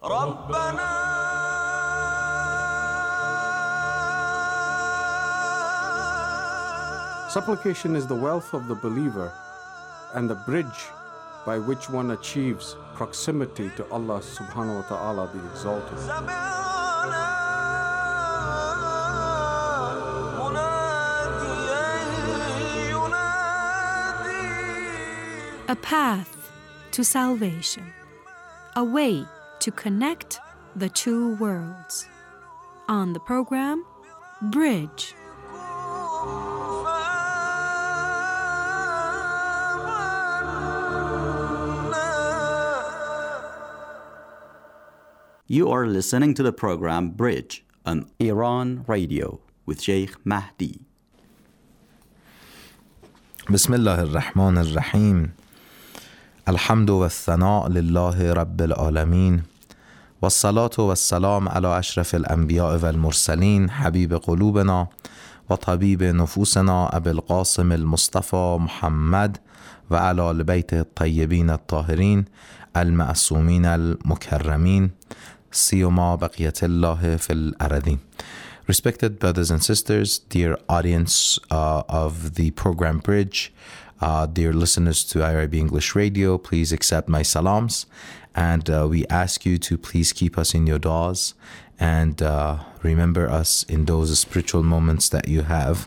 Supplication is the wealth of the believer and the bridge by which one achieves proximity to Allah subhanahu wa ta'ala the Exalted. A path to salvation, a way to connect the two worlds. On the program, Bridge. You are listening to the program Bridge on Iran Radio with Sheikh Mahdi. بسم الله الرحمن الرحيم الحمد والثناء لله رب العالمين والصلاة والسلام على أشرف الأنبياء والمرسلين حبيب قلوبنا وطبيب نفوسنا أبي القاسم المصطفى محمد وعلى آل بيته الطيبين الطاهرين المعصومين المكرمين سيما بقية الله في الأرضين. Respected brothers and sisters, dear audience of the program Bridge, dear listeners to IRIB English Radio, please accept my salams, and we ask you to please keep us in your du'as and remember us in those spiritual moments that you have.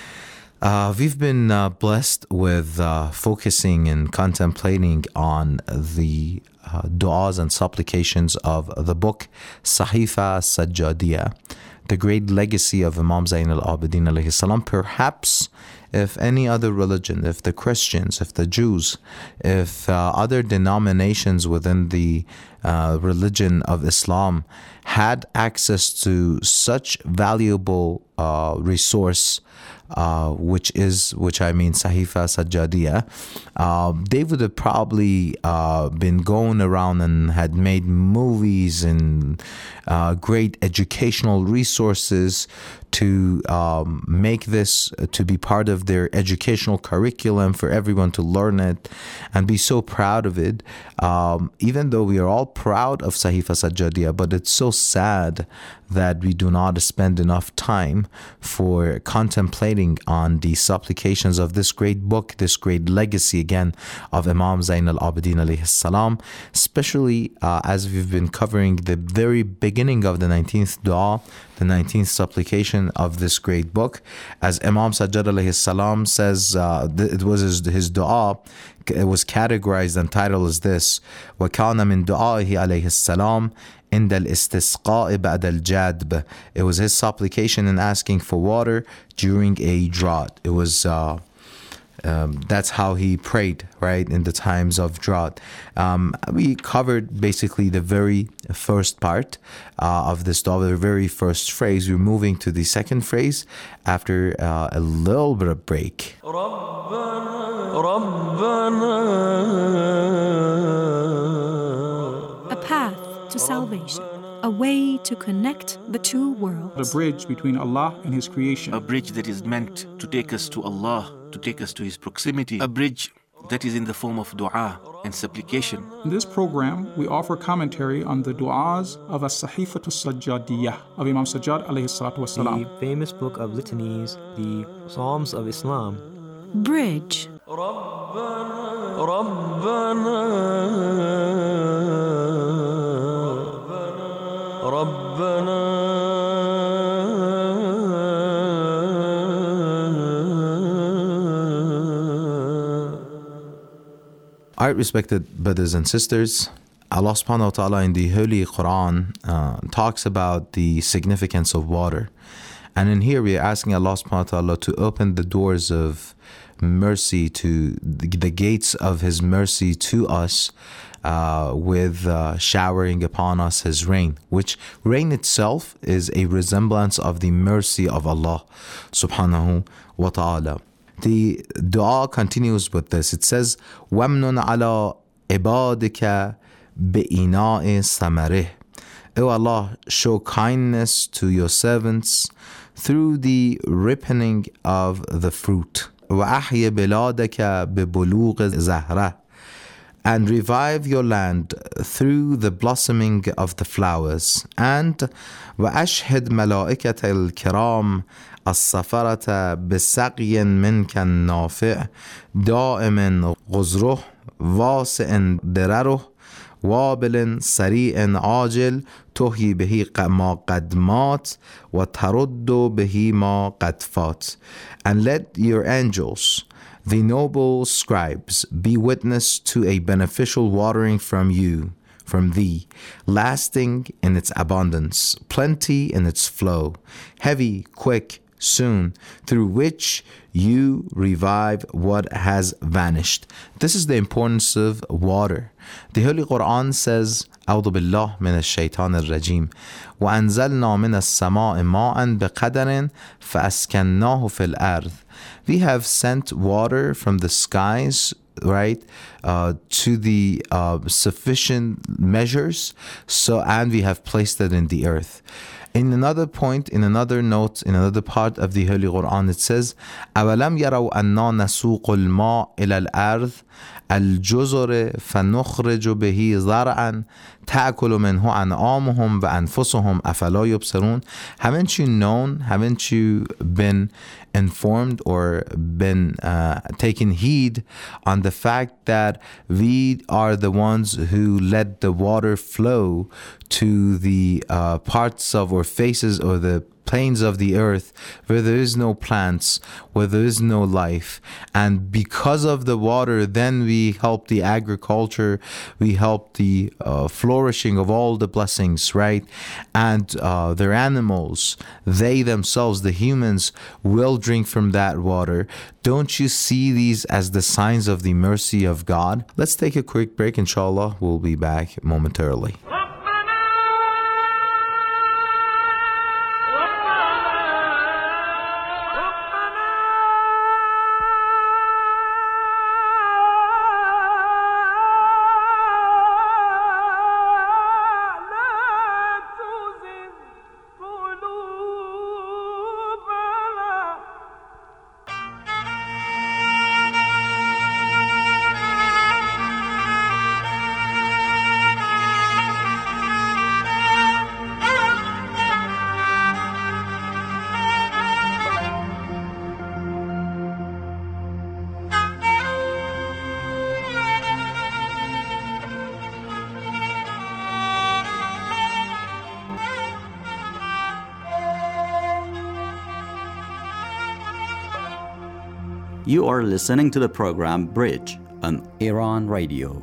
We've been blessed with focusing and contemplating on the du'as and supplications of the book Sahifa Sajjadiyah, the great legacy of Imam Zain al-Abidin alayhi salam. Perhaps if any other religion, if the Christians, if the Jews, if other denominations within the religion of Islam had access to such valuable resource, which I mean Sahifa Sajjadiyah, they would have probably been going around and had made movies and great educational resources to make this to be part of their educational curriculum for everyone to learn it and be so proud of it. Even though we are all proud of Sahifa Sajjadiyah, but it's so sad that we do not spend enough time for contemplating on the supplications of this great book, this great legacy again of Imam Zain al-Abidin alayhi salam, especially as we've been covering the very beginning of the 19th dua, the 19th supplication of this great book. As Imam Sajjad alayhi salam says, it was his dua, it was categorized and titled as this: وَكَانَ مِن دُعَائِهِ عَلَيْهِ السَّلَامِ عند الاستسقاء بعد الجدب. It was his supplication in asking for water during a drought. It was that's how he prayed, right, in the times of drought. We covered basically the very first part of this dua, the very first phrase. We're moving to the second phrase after a little bit of break. A path to salvation, a way to connect the two worlds. The bridge between Allah and His creation. A bridge that is meant to take us to Allah, to take us to His proximity. A bridge that is in the form of dua and supplication. In this program, we offer commentary on the du'as of As-Sahifatu Sajjadiyah of Imam Sajjad alayhi salatu wasalam. The famous book of litanies, the Psalms of Islam. Bridge. Alright, respected brothers and sisters, Allah subhanahu wa ta'ala in the Holy Quran talks about the significance of water. And in here we are asking Allah subhanahu wa ta'ala to open the doors of mercy, to the gates of His mercy to us with showering upon us His rain, which rain itself is a resemblance of the mercy of Allah subhanahu wa ta'ala. The dua continues with this. It says, وَمْنُنْ عَلَىٰ عِبَادِكَ بِإِنَاءِ سَمَرِهِ. O Allah, show kindness to your servants through the ripening of the fruit. وَأَحْيِ بِلَادَكَ بِبُلُوغِ زَهْرَةِ. and revive your land through the blossoming of the flowers. And وأشهد ملائكة الكرام السفرة بسقي منك النافع دائم غزره واسع درره وابل سريع عاجل تحيي به ما قد مات وترد به ما قد فات. And let your angels, the noble scribes, be witness to a beneficial watering from thee, lasting in its abundance, plenty in its flow, heavy, quick, soon, through which you revive what has vanished. This is the importance of water. The Holy Quran says, أعوذ بالله من الشيطان الرجيم وأنزلنا من السماء ماء بقدر فأسكناه في الأرض. We have sent water from the skies, right, to the sufficient measures, and we have placed it in the earth. In another point, in another note, in another part of the Holy Quran, it says, أَوَلَمْ يَرَوْا أَنَّا نَسُوقُ الْمَاءَ إِلَى الْأَرْضِ الْجُزُرِ فَنُخْرِجُ بِهِ زَرْعًا تَأْكُلُ مِنْهُ أَنْعَامُهُمْ وَأَنْفُسُهُمْ أَفَلَا يُبْصِرُونَ. Haven't you known, haven't you been informed or been taken heed on the fact that we are the ones who let the water flow to the parts of or faces or the plains of the earth where there is no plants, where there is no life, and because of the water then we help the agriculture, we help the flourishing of all the blessings, right? And their animals, they themselves, the humans, will drink from that water. Don't you see these as the signs of the mercy of God? Let's take a quick break. Inshallah, we'll be back momentarily. You are listening to the program Bridge on Iran Radio.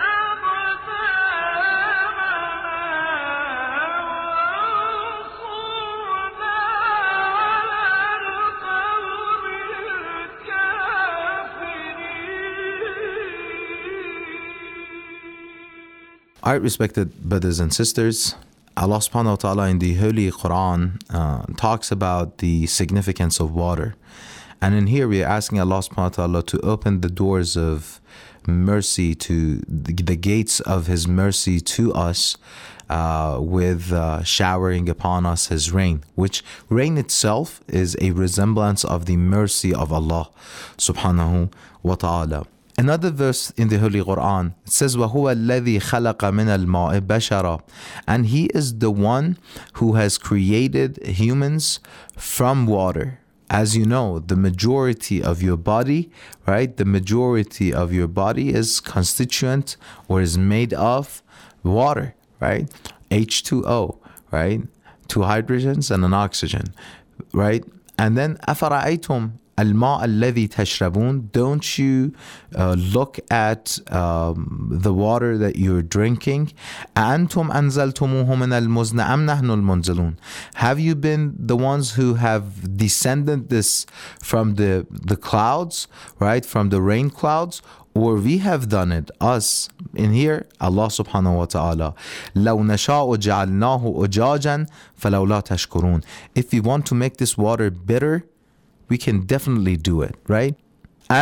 All right, respected brothers and sisters, Allah subhanahu wa ta'ala in the Holy Quran talks about the significance of water. And in here we are asking Allah subhanahu wa ta'ala to open the doors of mercy, to the gates of His mercy to us with showering upon us His rain, which rain itself is a resemblance of the mercy of Allah subhanahu wa ta'ala. Another verse in the Holy Quran, it says, وَهُوَ الَّذِي خَلَقَ مِنَ الْمَاءِ بَشَرًا. And He is the one who has created humans from water. As you know, the majority of your body, right? The majority of your body is constituent or is made of water, right? H2O, right? 2 hydrogens and an oxygen, right? And then أَفَرَأَيْتُمْ الْمَاءَ الَّذِي تَشْرَبُونَ. Don't you look at the water that you're drinking? أَأَنْتُمْ أَنزَلْتُمُوهُ مِنَ الْمُزْنِ أَمْ نَحْنُ الْمُنزِلُونَ. Have you been the ones who have descended this from the clouds, right? From the rain clouds? Or we have done it, us. In here, Allah subhanahu wa ta'ala, لَوْ نَشَاءُ جَعَلْنَاهُ أُجَاجًا فَلَوْلَا تَشْكُرُونَ. If we want to make this water bitter, we can definitely do it, right? And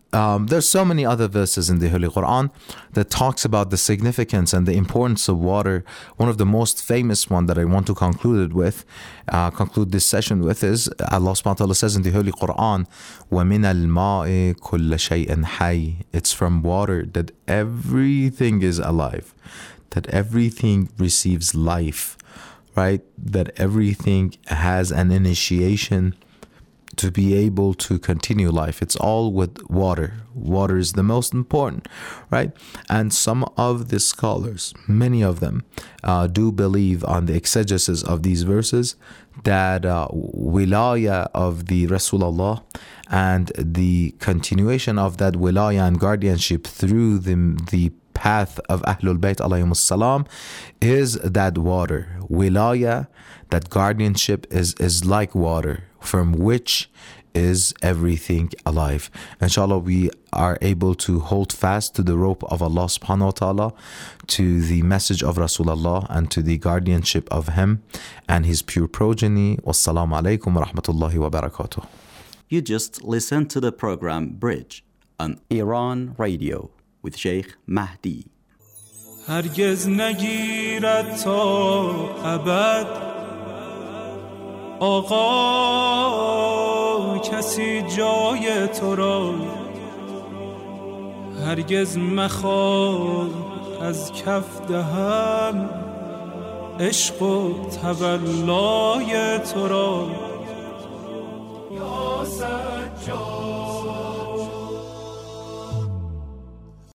there's so many other verses in the Holy Quran that talks about the significance and the importance of water. One of the most famous one that I want to conclude this session with is Allah subhanahu wa ta'ala says in the Holy Quran, وَمِنَ الْمَاءِ كُلَّ شَيْءٍ حَيٍّ. It's from water that everything is alive, that everything receives life, right? That everything has an initiation to be able to continue life. It's all with water. Water is the most important, right? And some of the scholars, many of them, do believe on the exegesis of these verses that wilaya of the Rasulullah and the continuation of that wilaya and guardianship through the path of Ahlul Bayt alayhimus salam is that water. Wilaya, that guardianship is like water, from which is everything alive. Inshallah, we are able to hold fast to the rope of Allah subhanahu wa ta'ala, to the message of Rasulullah, and to the guardianship of him and his pure progeny. Wassalamu alaikum wa rahmatullahi wa barakatuh. You just listened to the program Bridge on Iran Radio with Sheikh Mahdi. هرگز نگیرد تا ابد آقا کسی جای تو را، هرگز مخواه از کف دهم عشق و تولای تو را. یا سجاد